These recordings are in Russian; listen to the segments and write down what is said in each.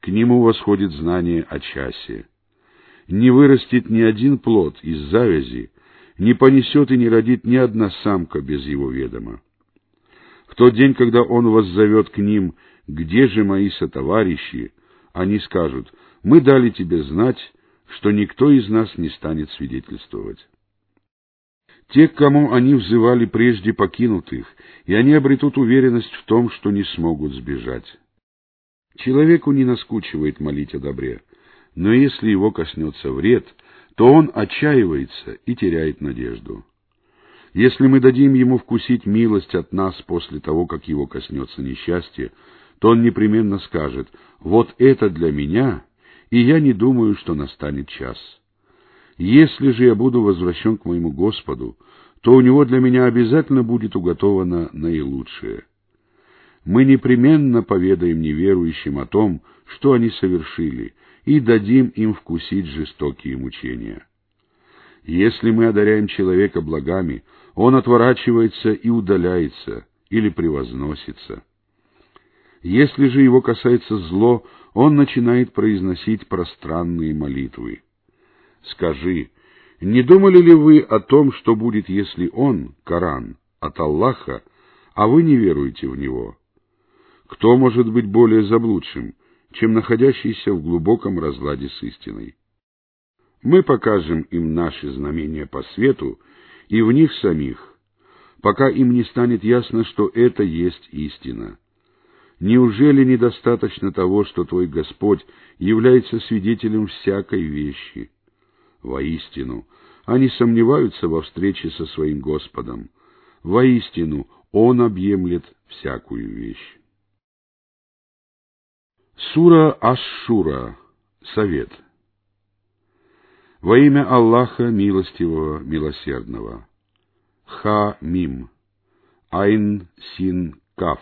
К нему восходит знание о часе. Не вырастет ни один плод из завязи, не понесет и не родит ни одна самка без его ведома. В тот день, когда он воззовет к ним: «Где же мои сотоварищи?», они скажут: «Мы дали тебе знать, что никто из нас не станет свидетельствовать». Те, к кому они взывали прежде, покинут их, и они обретут уверенность в том, что не смогут сбежать. Человеку не наскучивает молить о добре, но если его коснется вред, то он отчаивается и теряет надежду. Если мы дадим ему вкусить милость от нас после того, как его коснется несчастье, то он непременно скажет: «Вот это для меня, и я не думаю, что настанет час». Если же я буду возвращен к моему Господу, то у него для меня обязательно будет уготовано наилучшее. Мы непременно поведаем неверующим о том, что они совершили, и дадим им вкусить жестокие мучения. Если мы одаряем человека благами, он отворачивается и удаляется, или превозносится. Если же его касается зло, он начинает произносить пространные молитвы. Скажи, не думали ли вы о том, что будет, если он, Коран, от Аллаха, а вы не веруете в него? Кто может быть более заблудшим, чем находящийся в глубоком разладе с истиной? Мы покажем им наши знамения по свету и в них самих, пока им не станет ясно, что это есть истина. Неужели недостаточно того, что твой Господь является свидетелем всякой вещи? Воистину, они сомневаются во встрече со своим Господом. Воистину, Он объемлет всякую вещь. Сура Аш-Шура. Совет. Во имя Аллаха Милостивого, Милосердного. Ха-Мим. Айн-Син-Каф.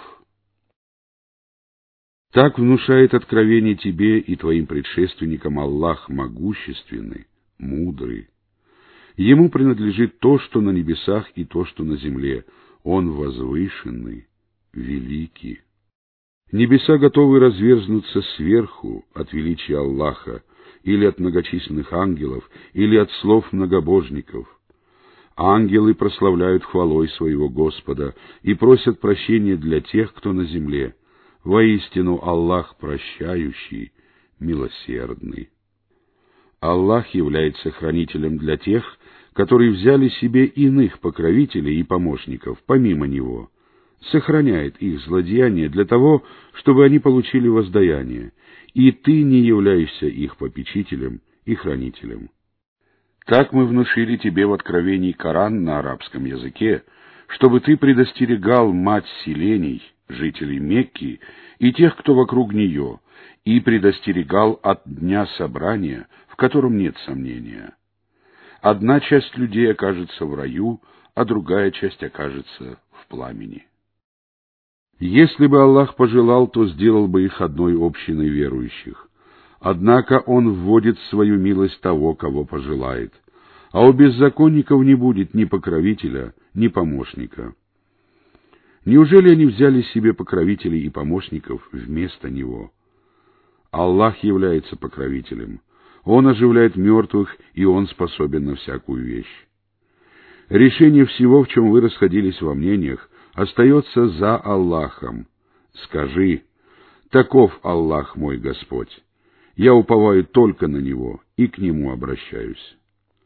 Так внушает откровение тебе и твоим предшественникам Аллах Могущественный, Мудрый. Ему принадлежит то, что на небесах, и то, что на земле. Он возвышенный, великий. Небеса готовы разверзнуться сверху от величия Аллаха, или от многочисленных ангелов, или от слов многобожников. Ангелы прославляют хвалой своего Господа и просят прощения для тех, кто на земле. Воистину Аллах прощающий, милосердный. Аллах является хранителем для тех, которые взяли себе иных покровителей и помощников помимо Него, сохраняет их злодеяния для того, чтобы они получили воздаяние, и ты не являешься их попечителем и хранителем. Так мы внушили тебе в откровении Коран на арабском языке, чтобы ты предостерегал мать селений, жителей Мекки и тех, кто вокруг нее, и предостерегал от дня собрания, в котором нет сомнения. Одна часть людей окажется в раю, а другая часть окажется в пламени. Если бы Аллах пожелал, то сделал бы их одной общиной верующих. Однако Он вводит в свою милость того, кого пожелает, а у беззаконников не будет ни покровителя, ни помощника. Неужели они взяли себе покровителей и помощников вместо Него? Аллах является покровителем. Он оживляет мертвых, и Он способен на всякую вещь. Решение всего, в чем вы расходились во мнениях, остается за Аллахом. Скажи: таков Аллах мой Господь. Я уповаю только на Него и к Нему обращаюсь.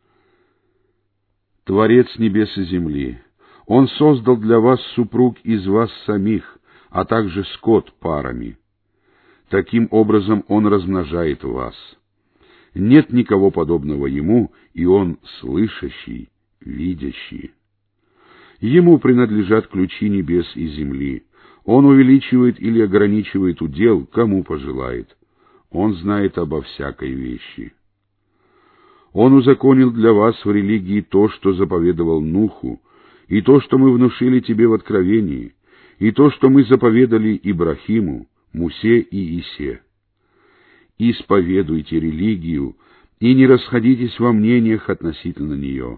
Творец небес и земли, Он создал для вас супруг из вас самих, а также скот парами. Таким образом Он размножает вас. Нет никого подобного Ему, и Он слышащий, видящий. Ему принадлежат ключи небес и земли. Он увеличивает или ограничивает удел, кому пожелает. Он знает обо всякой вещи. Он узаконил для вас в религии то, что заповедовал Нуху, и то, что мы внушили тебе в откровении, и то, что мы заповедали Ибрахиму, Мусе и Исе. Исповедуйте религию и не расходитесь во мнениях относительно нее.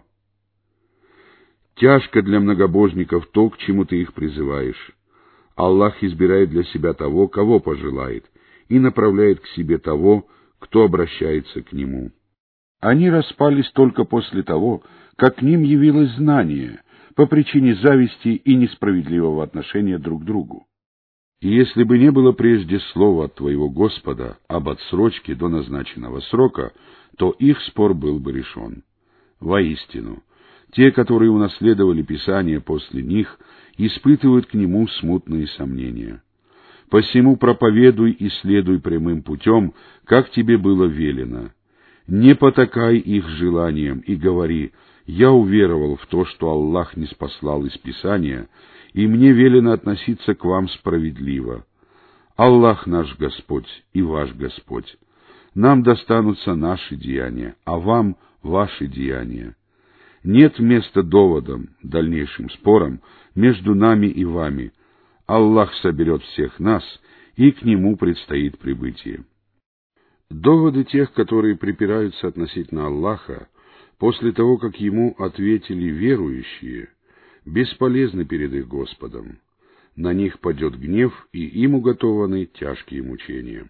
Тяжко для многобожников то, к чему ты их призываешь. Аллах избирает для себя того, кого пожелает, и направляет к себе того, кто обращается к Нему. Они распались только после того, как к ним явилось знание по причине зависти и несправедливого отношения друг к другу. И если бы не было прежде слова от твоего Господа об отсрочке до назначенного срока, то их спор был бы решен. Воистину, те, которые унаследовали Писание после них, испытывают к нему смутные сомнения. Посему проповедуй и следуй прямым путем, как тебе было велено. Не потакай их желаниям и говори: «Я уверовал в то, что Аллах ниспослал из Писания, и мне велено относиться к вам справедливо. Аллах наш Господь и ваш Господь. Нам достанутся наши деяния, а вам ваши деяния. Нет места доводам, дальнейшим спорам между нами и вами. Аллах соберет всех нас, и к Нему предстоит прибытие». Доводы тех, которые припираются относительно Аллаха, после того, как Ему ответили верующие, бесполезны перед их Господом. На них падет гнев, и им уготованы тяжкие мучения.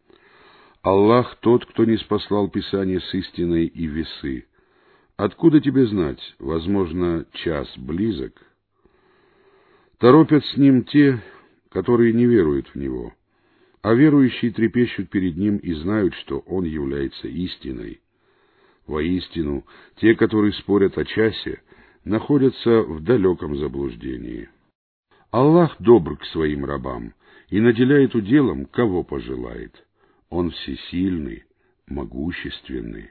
Аллах тот, кто ниспослал Писание с истиной и весы. Откуда тебе знать, возможно, час близок? Торопят с ним те, которые не веруют в него, а верующие трепещут перед ним и знают, что он является истиной. Воистину, те, которые спорят о часе, находятся в далеком заблуждении. Аллах добр к своим рабам и наделяет уделом, кого пожелает. Он всесильный, могущественный.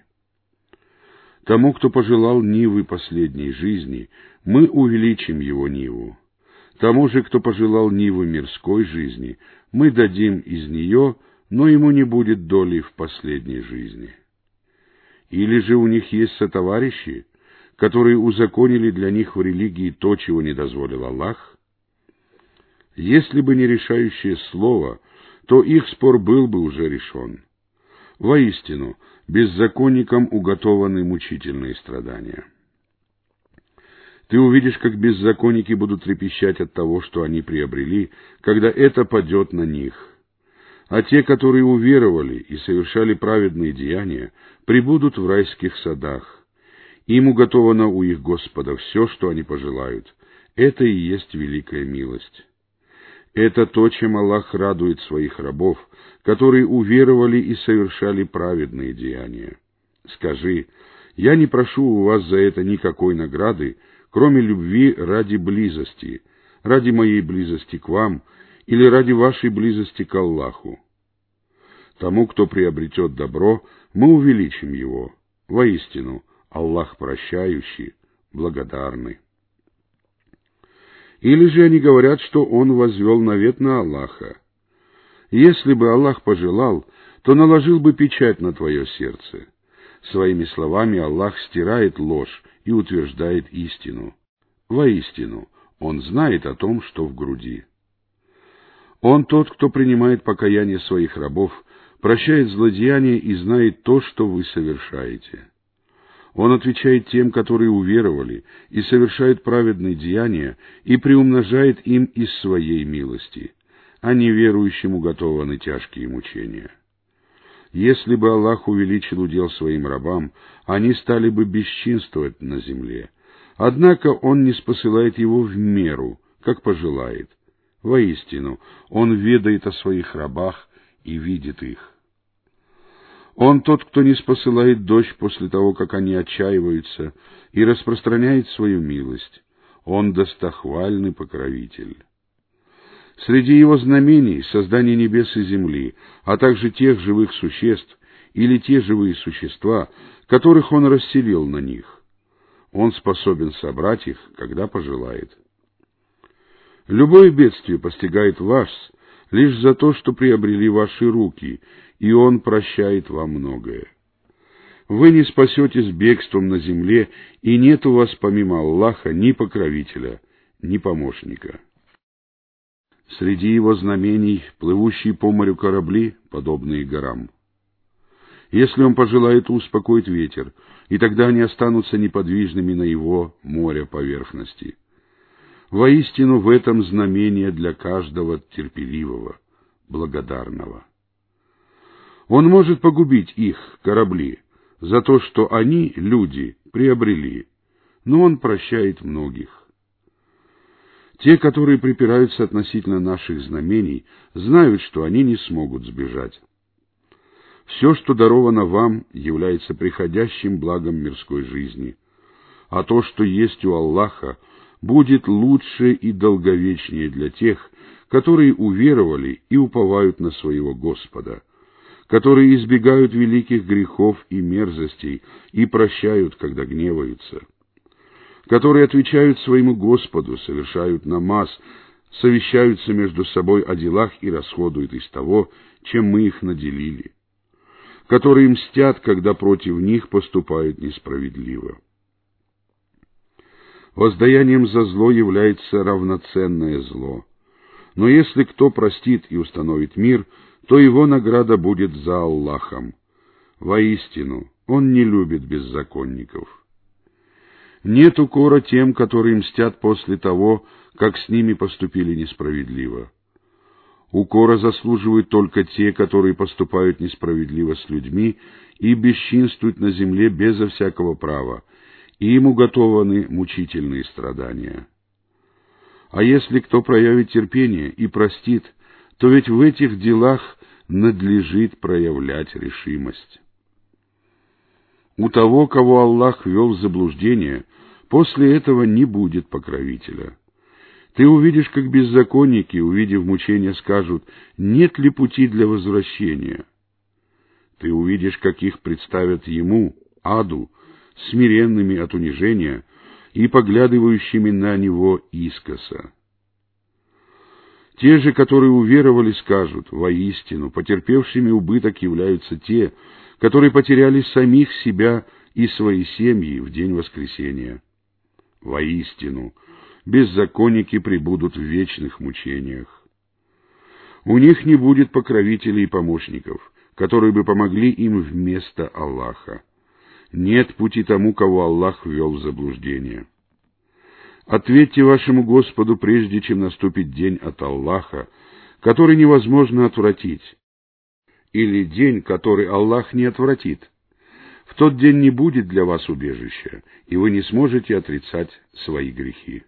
Тому, кто пожелал нивы последней жизни, мы увеличим его ниву. Тому же, кто пожелал нивы мирской жизни, мы дадим из нее, но ему не будет доли в последней жизни. Или же у них есть сотоварищи, которые узаконили для них в религии то, чего не дозволил Аллах? Если бы не решающее слово, то их спор был бы уже решен. Воистину, беззаконникам уготованы мучительные страдания. Ты увидишь, как беззаконники будут трепещать от того, что они приобрели, когда это падет на них. А те, которые уверовали и совершали праведные деяния, пребудут в райских садах. Им уготовано у их Господа все, что они пожелают. Это и есть великая милость. Это то, чем Аллах радует своих рабов, которые уверовали и совершали праведные деяния. Скажи: я не прошу у вас за это никакой награды, кроме любви ради близости, ради моей близости к вам или ради вашей близости к Аллаху. Тому, кто приобретет добро, мы увеличим его. Воистину, Аллах прощающий, благодарный. Или же они говорят, что Он возвел навет на Аллаха. Если бы Аллах пожелал, то наложил бы печать на твое сердце. Своими словами Аллах стирает ложь и утверждает истину. Воистину, Он знает о том, что в груди. Он тот, кто принимает покаяние своих рабов, прощает злодеяния и знает то, что вы совершаете. Он отвечает тем, которые уверовали и совершают праведные деяния, и приумножает им из своей милости, а неверующим уготованы тяжкие мучения. Если бы Аллах увеличил удел своим рабам, они стали бы бесчинствовать на земле. Однако Он ниспосылает его в меру, как пожелает. Воистину, Он ведает о своих рабах и видит их. Он тот, кто ниспосылает дождь после того, как они отчаиваются, и распространяет свою милость. Он достохвальный покровитель. Среди его знамений создание небес и земли, а также тех живых существ или те живые существа, которых Он расселил на них. Он способен собрать их, когда пожелает. Любое бедствие постигает вас лишь за то, что приобрели ваши руки, и Он прощает вам многое. Вы не спасетесь бегством на земле, и нет у вас помимо Аллаха ни покровителя, ни помощника. Среди Его знамений плывущие по морю корабли, подобные горам. Если Он пожелает, успокоит ветер, и тогда они останутся неподвижными на Его море поверхности. Воистину в этом знамение для каждого терпеливого, благодарного. Он может погубить их, корабли, за то, что они, люди, приобрели, но Он прощает многих. Те, которые припираются относительно наших знамений, знают, что они не смогут сбежать. Все, что даровано вам, является приходящим благом мирской жизни, а то, что есть у Аллаха, будет лучше и долговечнее для тех, которые уверовали и уповают на своего Господа, которые избегают великих грехов и мерзостей и прощают, когда гневаются, которые отвечают своему Господу, совершают намаз, совещаются между собой о делах и расходуют из того, чем мы их наделили, которые мстят, когда против них поступают несправедливо. Воздаянием за зло является равноценное зло, но если кто простит и установит мир, то его награда будет за Аллахом. Воистину, Он не любит беззаконников. Нет укора тем, которые мстят после того, как с ними поступили несправедливо. Укора заслуживают только те, которые поступают несправедливо с людьми и бесчинствуют на земле безо всякого права, и им уготованы мучительные страдания. А если кто проявит терпение и простит, то ведь в этих делах надлежит проявлять решимость. У того, кого Аллах ввел в заблуждение, после этого не будет покровителя. Ты увидишь, как беззаконники, увидев мучения, скажут: «Нет ли пути для возвращения?» Ты увидишь, как их представят ему, аду, смиренными от унижения и поглядывающими на него искоса. Те же, которые уверовали, скажут: «Воистину, потерпевшими убыток являются те, которые потеряли самих себя и свои семьи в день воскресения. Воистину, беззаконники пребудут в вечных мучениях. У них не будет покровителей и помощников, которые бы помогли им вместо Аллаха. Нет пути тому, кого Аллах ввел в заблуждение. Ответьте вашему Господу, прежде чем наступит день от Аллаха, который невозможно отвратить, или день, который Аллах не отвратит. В тот день не будет для вас убежища, и вы не сможете отрицать свои грехи.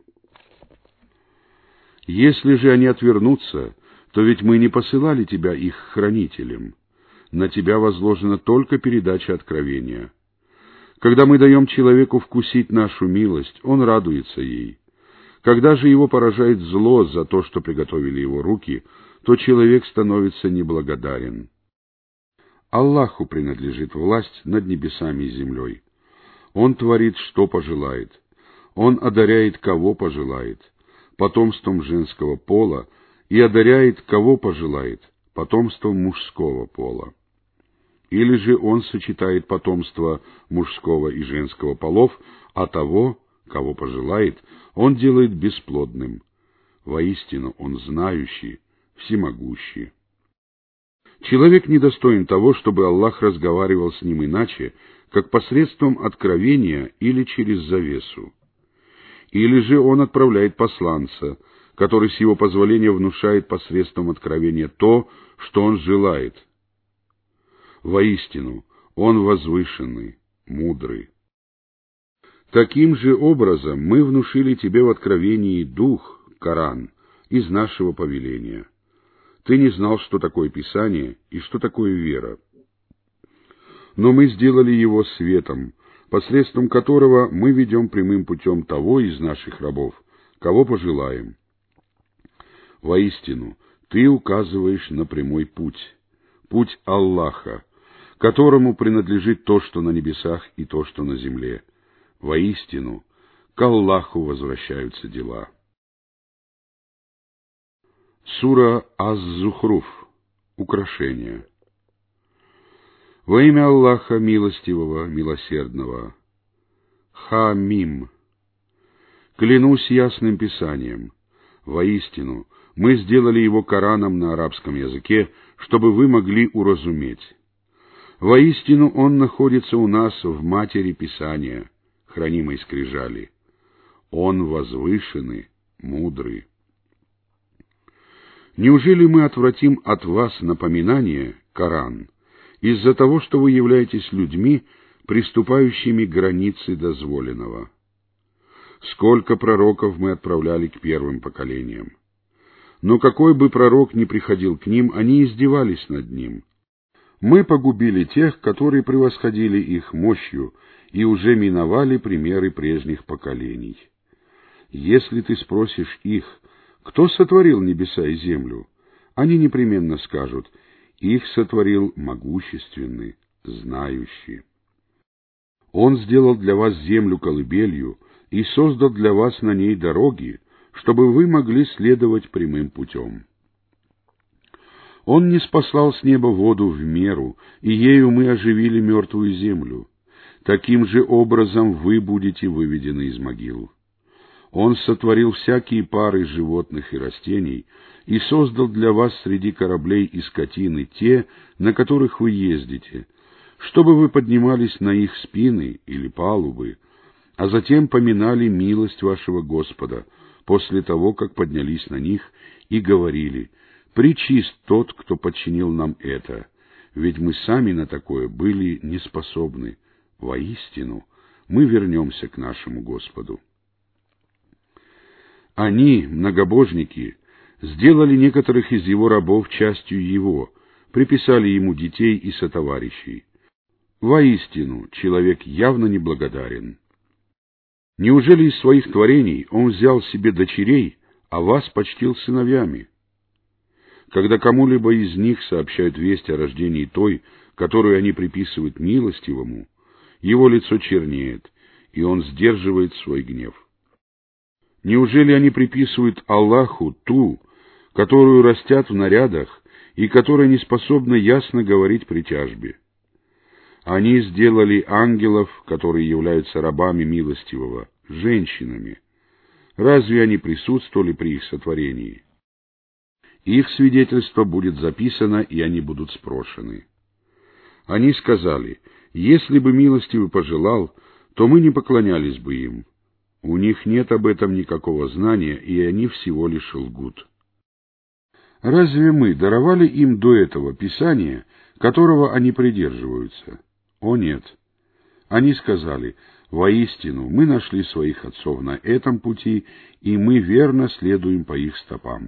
Если же они отвернутся, то ведь мы не посылали тебя их хранителем. На тебя возложена только передача откровения. Когда мы даем человеку вкусить нашу милость, он радуется ей. Когда же его поражает зло за то, что приготовили его руки, то человек становится неблагодарен. Аллаху принадлежит власть над небесами и землей. Он творит, что пожелает. Он одаряет, кого пожелает, потомством женского пола, и одаряет, кого пожелает, потомством мужского пола. Или же он сочетает потомство мужского и женского полов, а того, кого пожелает, он делает бесплодным. Воистину, он знающий, всемогущий. Человек недостоин того, чтобы Аллах разговаривал с ним иначе, как посредством откровения или через завесу. Или же он отправляет посланца, который с его позволения внушает посредством откровения то, что он желает. Воистину, он возвышенный, мудрый. Таким же образом мы внушили тебе в откровении дух, Коран, из нашего повеления. Ты не знал, что такое Писание и что такое вера. Но мы сделали его светом, посредством которого мы ведем прямым путем того из наших рабов, кого пожелаем. Воистину, ты указываешь на прямой путь, путь Аллаха, которому принадлежит то, что на небесах, и то, что на земле. Воистину, к Аллаху возвращаются дела. Сура Аз-Зухруф. Украшение. Во имя Аллаха Милостивого, Милосердного. Ха-Мим. Клянусь ясным Писанием. Воистину, мы сделали его Кораном на арабском языке, чтобы вы могли уразуметь. Воистину, он находится у нас в матери Писания, хранимой скрижали. Он возвышенный, мудрый. Неужели мы отвратим от вас напоминание, Коран, из-за того, что вы являетесь людьми, приступающими к границе дозволенного. Сколько пророков мы отправляли к первым поколениям. Но какой бы пророк ни приходил к ним, они издевались над ним. Мы погубили тех, которые превосходили их мощью, и уже миновали примеры прежних поколений. Если ты спросишь их, кто сотворил небеса и землю, они непременно скажут: их сотворил могущественный, знающий. Он сделал для вас землю колыбелью и создал для вас на ней дороги, чтобы вы могли следовать прямым путем. Он ниспослал с неба воду в меру, и ею мы оживили мертвую землю. Таким же образом вы будете выведены из могил. Он сотворил всякие пары животных и растений и создал для вас среди кораблей и скотины те, на которых вы ездите, чтобы вы поднимались на их спины или палубы, а затем поминали милость вашего Господа после того, как поднялись на них, и говорили: «Пречист тот, кто подчинил нам это, ведь мы сами на такое были неспособны. Воистину, мы вернемся к нашему Господу». Они, многобожники, сделали некоторых из его рабов частью его, приписали ему детей и сотоварищей. Воистину, человек явно неблагодарен. Неужели из своих творений он взял себе дочерей, а вас почтил сыновьями? Когда кому-либо из них сообщают весть о рождении той, которую они приписывают милостивому, его лицо чернеет, и он сдерживает свой гнев. Неужели они приписывают Аллаху ту, которую растят в нарядах и которая не способна ясно говорить при тяжбе? Они сделали ангелов, которые являются рабами милостивого, женщинами. Разве они присутствовали при их сотворении? Их свидетельство будет записано, и они будут спрошены. Они сказали: если бы милостивый пожелал, то мы не поклонялись бы им. У них нет об этом никакого знания, и они всего лишь лгут. Разве мы даровали им до этого Писание, которого они придерживаются? О нет! Они сказали: воистину, мы нашли своих отцов на этом пути, и мы верно следуем по их стопам.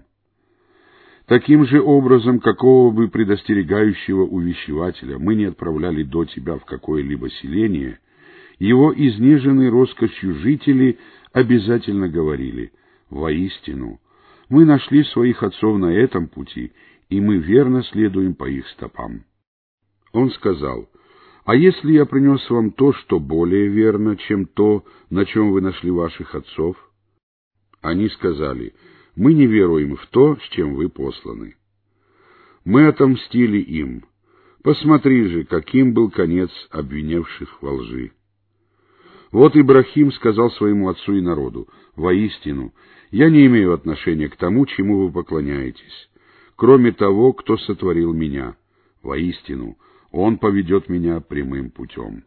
Таким же образом, какого бы предостерегающего увещевателя мы не отправляли до тебя в какое-либо селение, его изнеженные роскошью жители обязательно говорили: воистину, мы нашли своих отцов на этом пути, и мы верно следуем по их стопам. Он сказал: а если я принес вам то, что более верно, чем то, на чем вы нашли ваших отцов? Они сказали: мы не веруем в то, с чем вы посланы. Мы отомстили им. Посмотри же, каким был конец обвинявших во лжи. Вот Ибрахим сказал своему отцу и народу: воистину, я не имею отношения к тому, чему вы поклоняетесь, кроме того, кто сотворил меня. Воистину, он поведет меня прямым путем.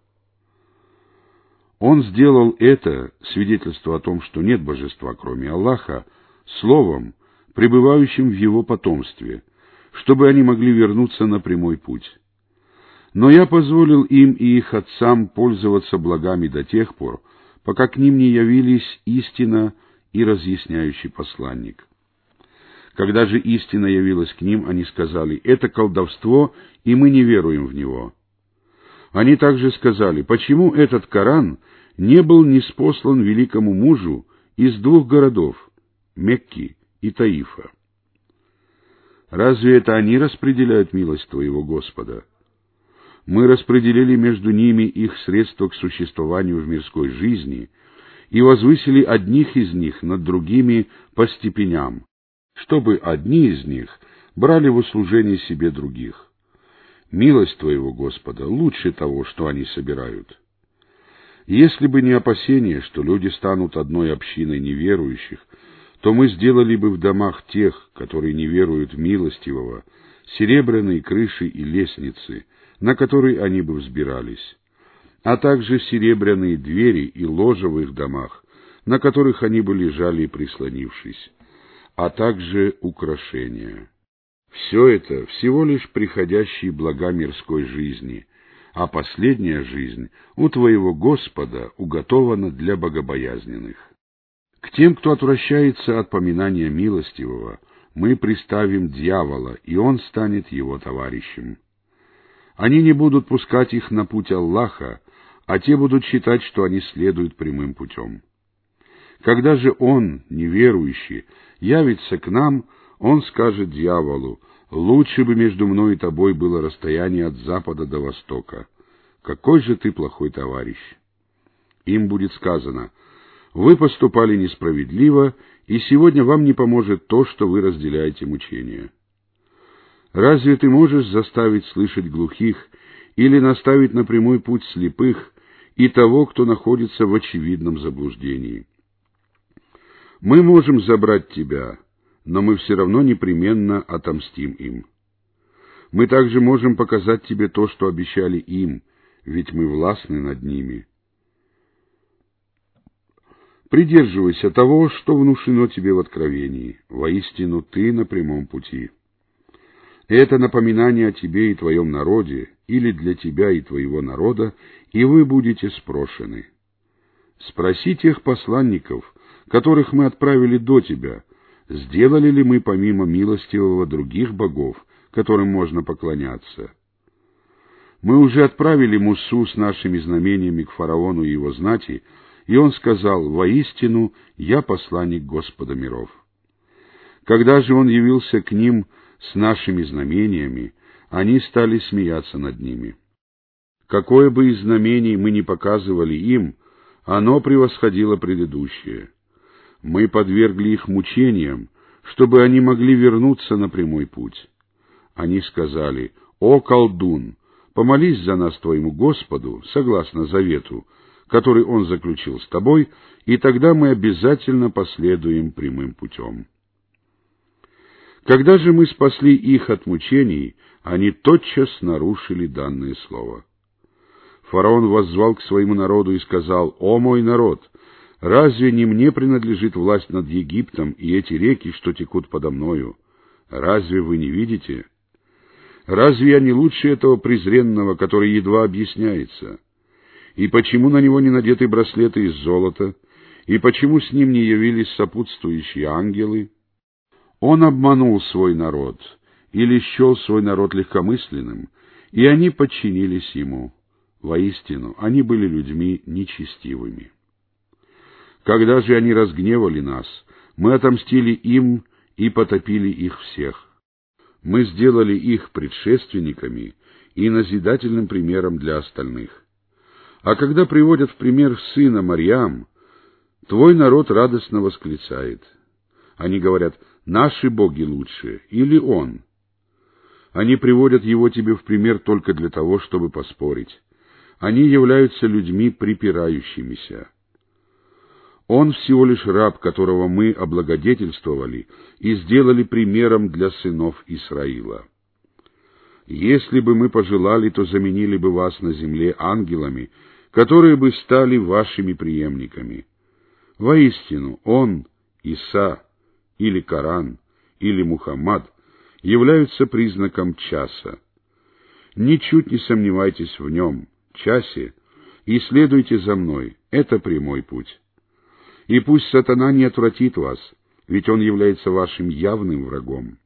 Он сделал это, свидетельство о том, что нет божества, кроме Аллаха, словом, пребывающим в его потомстве, чтобы они могли вернуться на прямой путь. Но я позволил им и их отцам пользоваться благами до тех пор, пока к ним не явились истина и разъясняющий посланник. Когда же истина явилась к ним, они сказали: это колдовство, и мы не веруем в него. Они также сказали: почему этот Коран не был ниспослан великому мужу из двух городов, Мекки и Таифа? Разве это они распределяют милость твоего Господа? Мы распределили между ними их средства к существованию в мирской жизни и возвысили одних из них над другими по степеням, чтобы одни из них брали в услужение себе других. Милость твоего Господа лучше того, что они собирают. Если бы не опасение, что люди станут одной общиной неверующих, то мы сделали бы в домах тех, которые не веруют в милостивого, серебряные крыши и лестницы, на которые они бы взбирались, а также серебряные двери и ложа в их домах, на которых они бы лежали, прислонившись, а также украшения. Все это всего лишь приходящие блага мирской жизни, а последняя жизнь у твоего Господа уготована для богобоязненных. К тем, кто отвращается от поминания милостивого, мы приставим дьявола, и он станет его товарищем. Они не будут пускать их на путь Аллаха, а те будут считать, что они следуют прямым путем. Когда же он, неверующий, явится к нам, он скажет дьяволу: «Лучше бы между мной и тобой было расстояние от запада до востока. Какой же ты плохой товарищ!» Им будет сказано: «Вы поступали несправедливо, и сегодня вам не поможет то, что вы разделяете мучения. Разве ты можешь заставить слышать глухих или наставить на прямой путь слепых и того, кто находится в очевидном заблуждении? Мы можем забрать тебя, но мы все равно непременно отомстим им. Мы также можем показать тебе то, что обещали им, ведь мы властны над ними. Придерживайся того, что внушено тебе в откровении. Воистину ты на прямом пути. Это напоминание о тебе и твоем народе, или для тебя и твоего народа, и вы будете спрошены. Спроси тех посланников, которых мы отправили до тебя, сделали ли мы помимо милостивого других богов, которым можно поклоняться. Мы уже отправили Мусу с нашими знамениями к фараону и его знати, и он сказал: «Воистину, я посланник Господа миров». Когда же он явился к ним с нашими знамениями, они стали смеяться над ними. Какое бы из знамений мы ни показывали им, оно превосходило предыдущее. Мы подвергли их мучениям, чтобы они могли вернуться на прямой путь. Они сказали: «О колдун, помолись за нас твоему Господу, согласно завету, который он заключил с тобой, и тогда мы обязательно последуем прямым путем». Когда же мы спасли их от мучений, они тотчас нарушили данное слово. Фараон воззвал к своему народу и сказал: «О мой народ, разве не мне принадлежит власть над Египтом и эти реки, что текут подо мною? Разве вы не видите? Разве я не лучше этого презренного, который едва объясняется? И почему на него не надеты браслеты из золота? И почему с ним не явились сопутствующие ангелы?» Он обманул свой народ, или счел свой народ легкомысленным, и они подчинились ему. Воистину, они были людьми нечестивыми. Когда же они разгневали нас, мы отомстили им и потопили их всех. Мы сделали их предшественниками и назидательным примером для остальных. А когда приводят в пример сына Марьям, твой народ радостно восклицает. Они говорят: «Наши боги лучше» или «Он». Они приводят его тебе в пример только для того, чтобы поспорить. Они являются людьми припирающимися. Он всего лишь раб, которого мы облагодетельствовали и сделали примером для сынов Исраила. Если бы мы пожелали, то заменили бы вас на земле ангелами, которые бы стали вашими преемниками. Воистину, он, Иса, или Коран, или Мухаммад являются признаком часа. Ничуть не сомневайтесь в нем, часе, и следуйте за мной, это прямой путь. И пусть сатана не отвратит вас, ведь он является вашим явным врагом.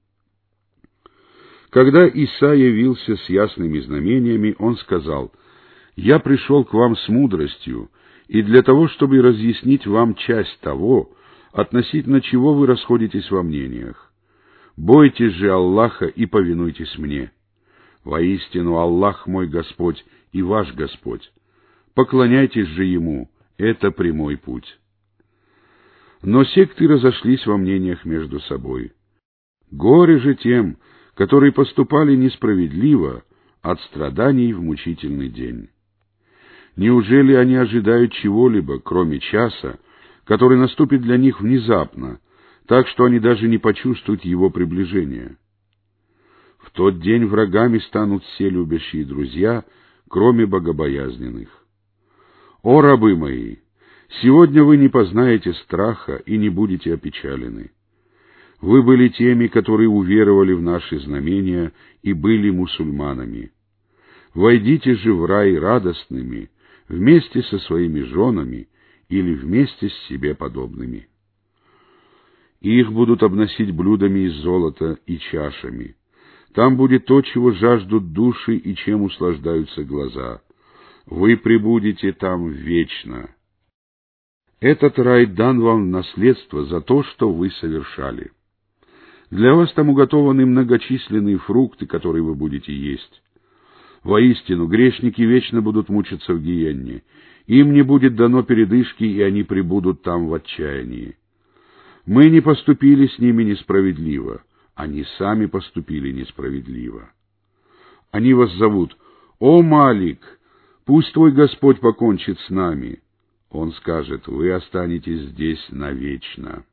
Когда Иса явился с ясными знамениями, он сказал: «Я пришел к вам с мудростью, и для того, чтобы разъяснить вам часть того, относительно чего вы расходитесь во мнениях. Бойтесь же Аллаха и повинуйтесь мне. Воистину, Аллах мой Господь и ваш Господь. Поклоняйтесь же Ему, это прямой путь». Но секты разошлись во мнениях между собой. Горе же тем, которые поступали несправедливо, от страданий в мучительный день. Неужели они ожидают чего-либо, кроме часа, который наступит для них внезапно, так что они даже не почувствуют его приближения? В тот день врагами станут все любящие друзья, кроме богобоязненных. О, рабы мои! Сегодня вы не познаете страха и не будете опечалены. Вы были теми, которые уверовали в наши знамения и были мусульманами. Войдите же в рай радостными, вместе со своими женами или вместе с себе подобными. Их будут обносить блюдами из золота и чашами. Там будет то, чего жаждут души и чем услаждаются глаза. Вы пребудете там вечно. Этот рай дан вам в наследство за то, что вы совершали. Для вас там уготованы многочисленные фрукты, которые вы будете есть. Воистину, грешники вечно будут мучиться в гиенне. Им не будет дано передышки, и они пребудут там в отчаянии. Мы не поступили с ними несправедливо, они сами поступили несправедливо. Они вас зовут: «О, Малик, пусть твой Господь покончит с нами». Он скажет: «Вы останетесь здесь навечно».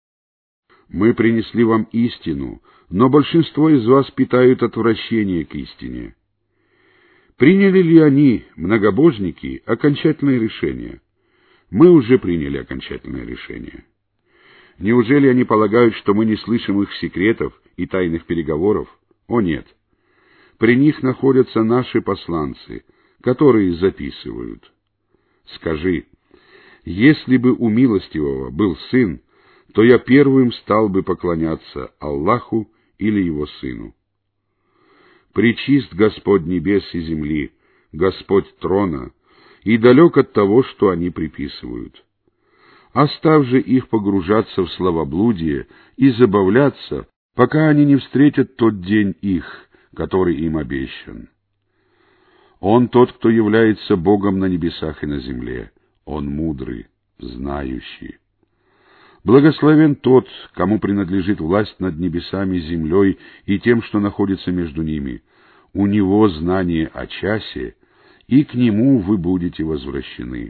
Мы принесли вам истину, но большинство из вас питают отвращение к истине. Приняли ли они, многобожники, окончательное решение? Мы уже приняли окончательное решение. Неужели они полагают, что мы не слышим их секретов и тайных переговоров? О нет! При них находятся наши посланцы, которые записывают. Скажи: если бы у милостивого был сын, то я первым стал бы поклоняться Аллаху или его сыну. Пречист Господь небес и земли, Господь трона, и далек от того, что они приписывают. Оставь же их погружаться в словоблудие и забавляться, пока они не встретят тот день их, который им обещан. Он тот, кто является Богом на небесах и на земле. Он мудрый, знающий. Благословен тот, кому принадлежит власть над небесами, землей и тем, что находится между ними. У него знание о часе, и к нему вы будете возвращены.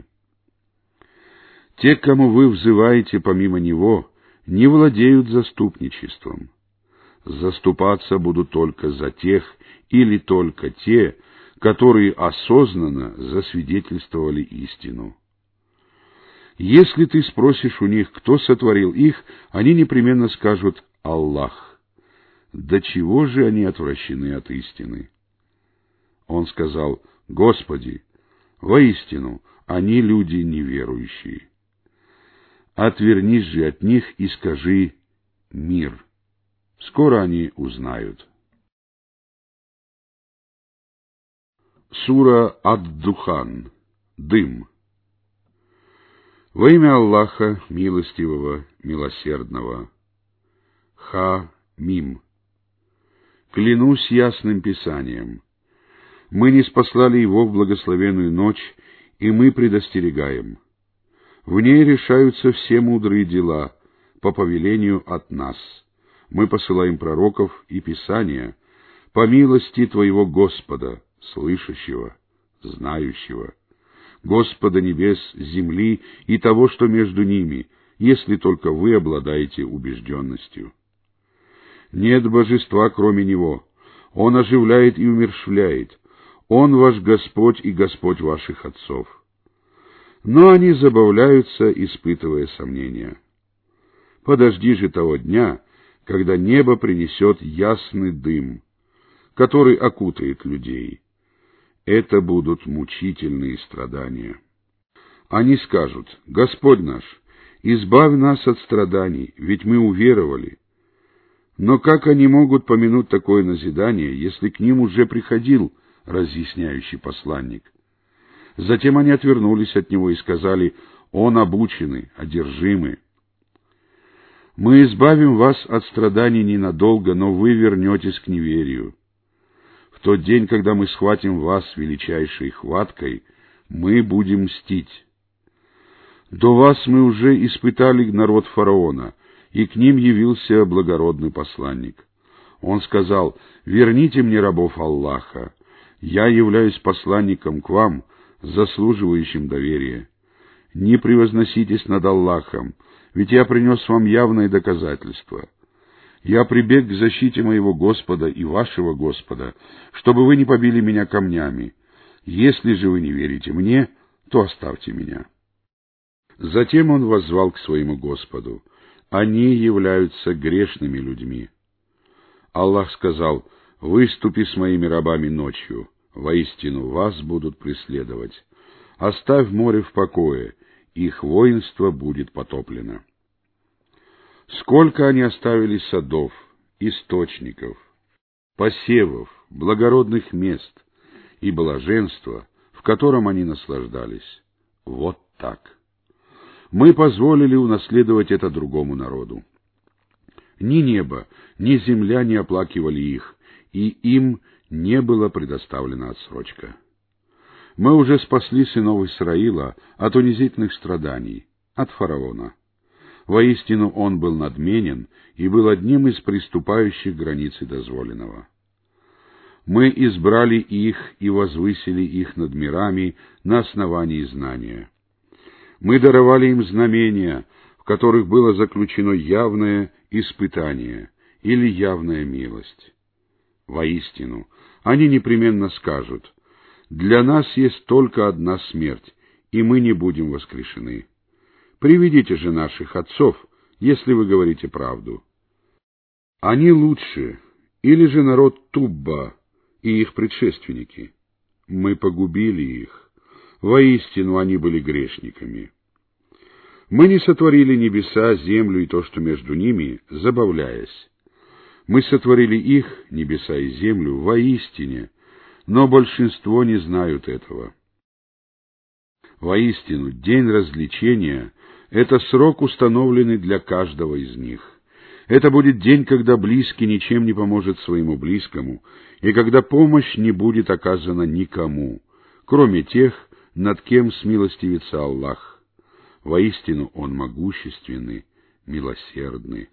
Те, к кому вы взываете помимо него, не владеют заступничеством. Заступаться будут только за тех или только те, которые осознанно засвидетельствовали истину. Если ты спросишь у них, кто сотворил их, они непременно скажут: Аллах. До чего же они отвращены от истины? Он сказал: Господи, воистину, они люди неверующие. Отвернись же от них и скажи: мир. Скоро они узнают. Сура Ад-Духан. Дым. Во имя Аллаха, милостивого, милосердного. Ха-Мим. Клянусь ясным писанием. Мы ниспослали его в благословенную ночь, и мы предостерегаем. В ней решаются все мудрые дела по повелению от нас. Мы посылаем пророков и писания по милости твоего Господа, слышащего, знающего, Господа небес, земли и того, что между ними, если только вы обладаете убежденностью. Нет божества, кроме Него. Он оживляет и умерщвляет. Он ваш Господь и Господь ваших отцов. Но они забавляются, испытывая сомнения. Подожди же того дня, когда небо принесет ясный дым, который окутает людей. Это будут мучительные страдания. Они скажут: Господь наш, избавь нас от страданий, ведь мы уверовали. Но как они могут помянуть такое назидание, если к ним уже приходил разъясняющий посланник? Затем они отвернулись от него и сказали: Он обученный, одержимый. Мы избавим вас от страданий ненадолго, но вы вернетесь к неверию. В тот день, когда мы схватим вас величайшей хваткой, мы будем мстить. До вас мы уже испытали народ фараона, и к ним явился благородный посланник. Он сказал: верните мне рабов Аллаха. Я являюсь посланником к вам, заслуживающим доверия. Не превозноситесь над Аллахом, ведь я принес вам явное доказательство. Я прибег к защите моего Господа и вашего Господа, чтобы вы не побили меня камнями. Если же вы не верите мне, то оставьте меня». Затем он воззвал к своему Господу: они являются грешными людьми. Аллах сказал: «Выступи с моими рабами ночью, воистину вас будут преследовать. Оставь море в покое, их воинство будет потоплено». Сколько они оставили садов, источников, посевов, благородных мест и блаженства, в котором они наслаждались. Вот так. Мы позволили унаследовать это другому народу. Ни небо, ни земля не оплакивали их, и им не была предоставлена отсрочка. Мы уже спасли сынов Исраила от унизительных страданий, от фараона. Воистину он был надменен и был одним из приступающих границы дозволенного. Мы избрали их и возвысили их над мирами на основании знания. Мы даровали им знамения, в которых было заключено явное испытание или явная милость. Воистину, они непременно скажут: «Для нас есть только одна смерть, и мы не будем воскрешены. Приведите же наших отцов, если вы говорите правду». Они лучше, или же народ Тубба и их предшественники? Мы погубили их. Воистину, они были грешниками. Мы не сотворили небеса, землю и то, что между ними, забавляясь. Мы сотворили их, небеса и землю, воистине, но большинство не знают этого. Воистину, день развлечения — это срок, установленный для каждого из них. Это будет день, когда близкий ничем не поможет своему близкому, и когда помощь не будет оказана никому, кроме тех, над кем смилостивится Аллах. Воистину, Он могущественный, милосердный.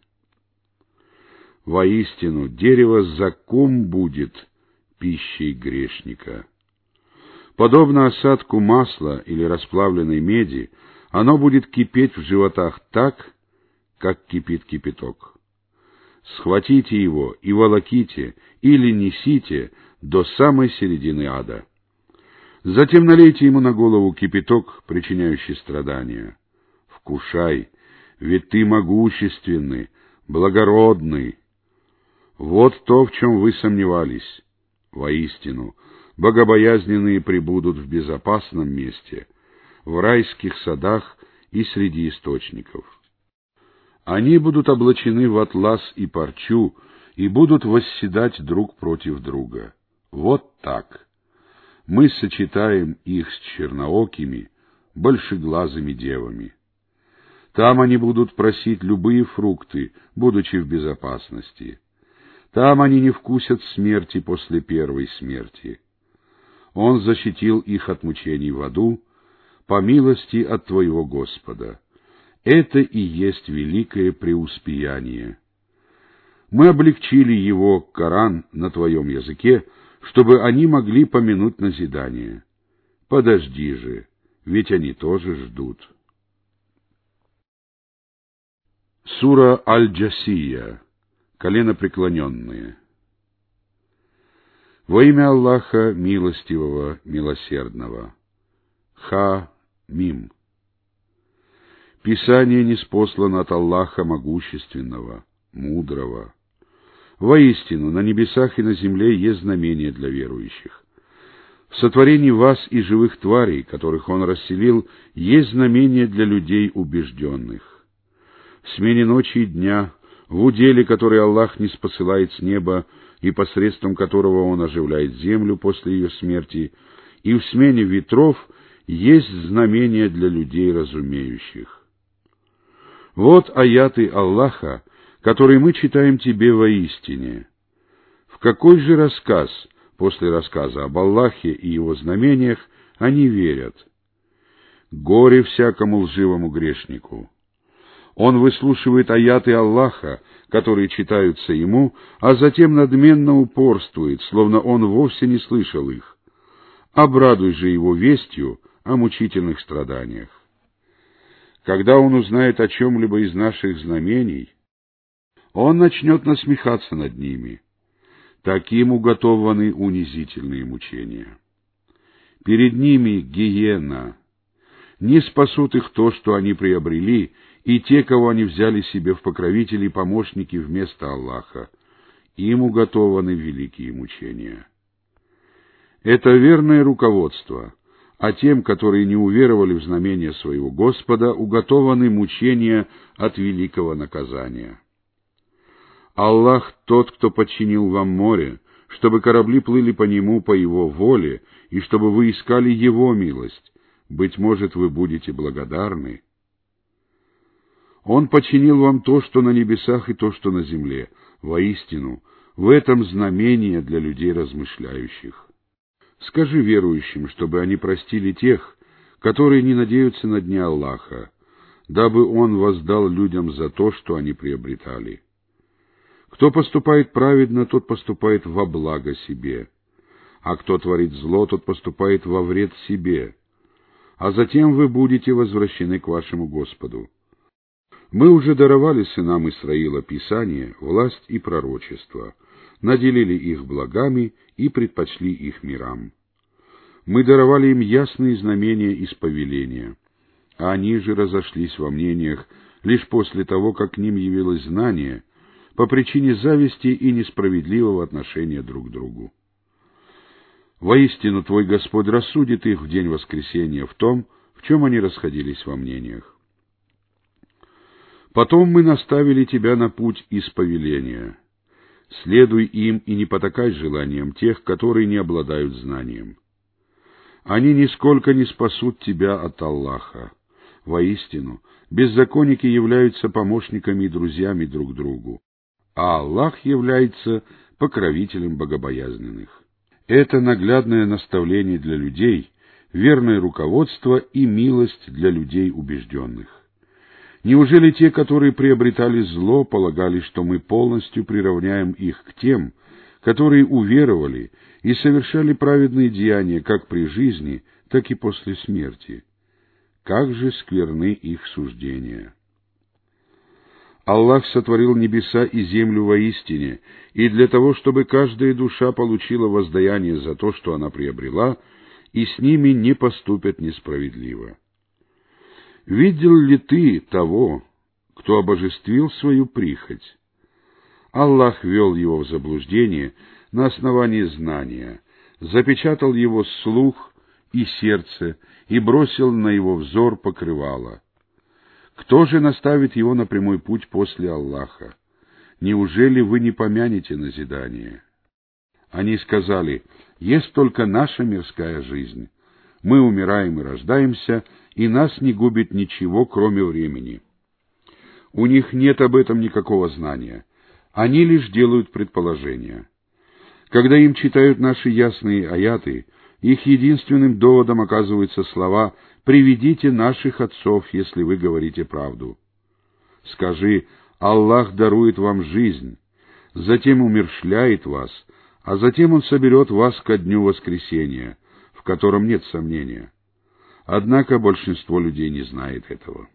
Воистину, дерево закум будет пищей грешника. Подобно осадку масла или расплавленной меди, оно будет кипеть в животах так, как кипит кипяток. Схватите его и волоките, или несите до самой середины ада. Затем налейте ему на голову кипяток, причиняющий страдания. Вкушай, ведь ты могущественный, благородный. Вот то, в чем вы сомневались. Воистину, богобоязненные пребудут в безопасном месте, в райских садах и среди источников. Они будут облачены в атлас и парчу и будут восседать друг против друга. Вот так. Мы сочетаем их с черноокими, большеглазыми девами. Там они будут просить любые фрукты, будучи в безопасности. Там они не вкусят смерти после первой смерти. Он защитил их от мучений в аду, по милости от твоего Господа. Это и есть великое преуспеяние. Мы облегчили его, Коран, на твоем языке, чтобы они могли помянуть назидание. Подожди же, ведь они тоже ждут. Сура Аль-Джасия. Коленопреклоненные. Во имя Аллаха Милостивого, Милосердного. Ха-Мим. Писание ниспослано от Аллаха Могущественного, Мудрого. Воистину, на небесах и на земле есть знамения для верующих. В сотворении вас и живых тварей, которых Он расселил, есть знамения для людей убежденных. В смене ночи и дня, в уделе, который Аллах ниспосылает с неба и посредством которого Он оживляет землю после ее смерти, и в смене ветров есть знамения для людей разумеющих. Вот аяты Аллаха, которые мы читаем тебе воистине. В какой же рассказ, после рассказа об Аллахе и его знамениях, они верят? Горе всякому лживому грешнику! Он выслушивает аяты Аллаха, которые читаются ему, а затем надменно упорствует, словно он вовсе не слышал их. Обрадуй же его вестью о мучительных страданиях. Когда он узнает о чем-либо из наших знамений, он начнет насмехаться над ними. Таким уготованы унизительные мучения. Перед ними гиена. Не спасут их то, что они приобрели, и те, кого они взяли себе в покровители и помощники вместо Аллаха, им уготованы великие мучения. Это верное руководство, а тем, которые не уверовали в знамение своего Господа, уготованы мучения от великого наказания. Аллах тот, кто подчинил вам море, чтобы корабли плыли по нему по его воле, и чтобы вы искали его милость. Быть может, вы будете благодарны. Он подчинил вам то, что на небесах, и то, что на земле. Воистину, в этом знамение для людей размышляющих. Скажи верующим, чтобы они простили тех, которые не надеются на дни Аллаха, дабы Он воздал людям за то, что они приобретали. Кто поступает праведно, тот поступает во благо себе, а кто творит зло, тот поступает во вред себе, а затем вы будете возвращены к вашему Господу. Мы уже даровали сынам Исраила Писание, власть и пророчество, наделили их благами и предпочли их мирам. Мы даровали им ясные знамения из повеления, а они же разошлись во мнениях лишь после того, как к ним явилось знание, по причине зависти и несправедливого отношения друг к другу. Воистину, твой Господь рассудит их в день воскресения в том, в чем они расходились во мнениях. Потом мы наставили тебя на путь из повеления. Следуй им и не потакай желаниям тех, которые не обладают знанием. Они нисколько не спасут тебя от Аллаха. Воистину, беззаконники являются помощниками и друзьями друг другу, а Аллах является покровителем богобоязненных. Это наглядное наставление для людей, верное руководство и милость для людей убежденных. Неужели те, которые приобретали зло, полагали, что мы полностью приравняем их к тем, которые уверовали и совершали праведные деяния как при жизни, так и после смерти? Как же скверны их суждения! Аллах сотворил небеса и землю воистине, и для того, чтобы каждая душа получила воздаяние за то, что она приобрела, и с ними не поступят несправедливо. Видел ли ты того, кто обожествил свою прихоть? Аллах ввел его в заблуждение на основании знания, запечатал его слух и сердце и бросил на его взор покрывало. Кто же наставит его на прямой путь после Аллаха? Неужели вы не помянете назидание? Они сказали: есть только наша мирская жизнь. Мы умираем и рождаемся, и нас не губит ничего, кроме времени. У них нет об этом никакого знания. Они лишь делают предположения. Когда им читают наши ясные аяты, их единственным доводом оказываются слова: «Приведите наших отцов, если вы говорите правду». Скажи: Аллах дарует вам жизнь, затем умерщвляет вас, а затем Он соберет вас ко дню воскресения, в котором нет сомнения. Однако большинство людей не знает этого.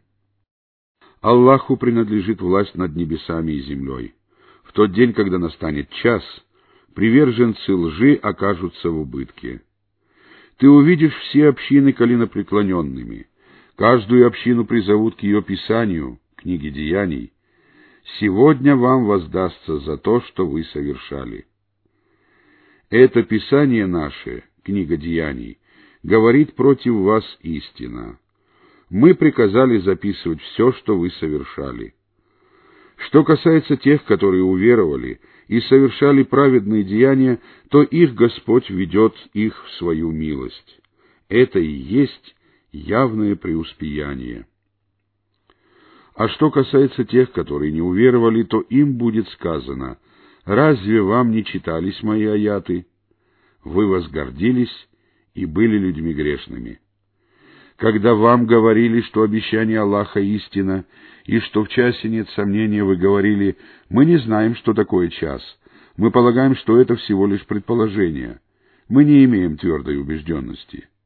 Аллаху принадлежит власть над небесами и землей. В тот день, когда настанет час, приверженцы лжи окажутся в убытке. Ты увидишь все общины коленопреклоненными. Каждую общину призовут к ее писанию, книге деяний. Сегодня вам воздастся за то, что вы совершали. Это писание наше, книга деяний, говорит против вас истина. Мы приказали записывать все, что вы совершали. Что касается тех, которые уверовали и совершали праведные деяния, то их Господь ведет их в свою милость. Это и есть явное преуспеяние. А что касается тех, которые не уверовали, то им будет сказано: разве вам не читались мои аяты? Вы возгордились и были людьми грешными. Когда вам говорили, что обещание Аллаха истина, и что в часе нет сомнения, вы говорили: мы не знаем, что такое час, мы полагаем, что это всего лишь предположение, мы не имеем твердой убежденности.